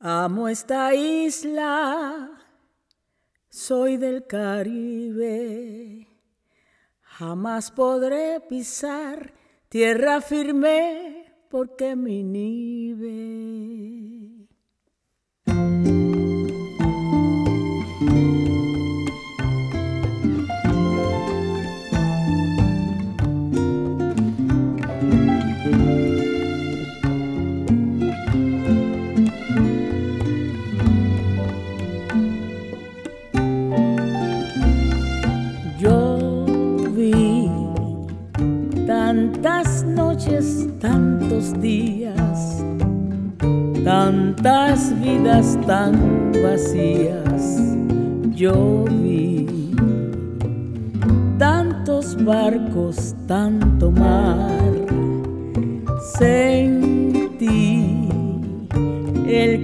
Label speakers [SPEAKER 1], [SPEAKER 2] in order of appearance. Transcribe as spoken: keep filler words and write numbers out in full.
[SPEAKER 1] Amo esta isla, soy del Caribe. Jamás podré pisar tierra firme porque me inhibe. Yo vi tantas noches, tantos días, tantas vidas tan vacías. Yo vi tantos barcos, tanto mar. Sentí el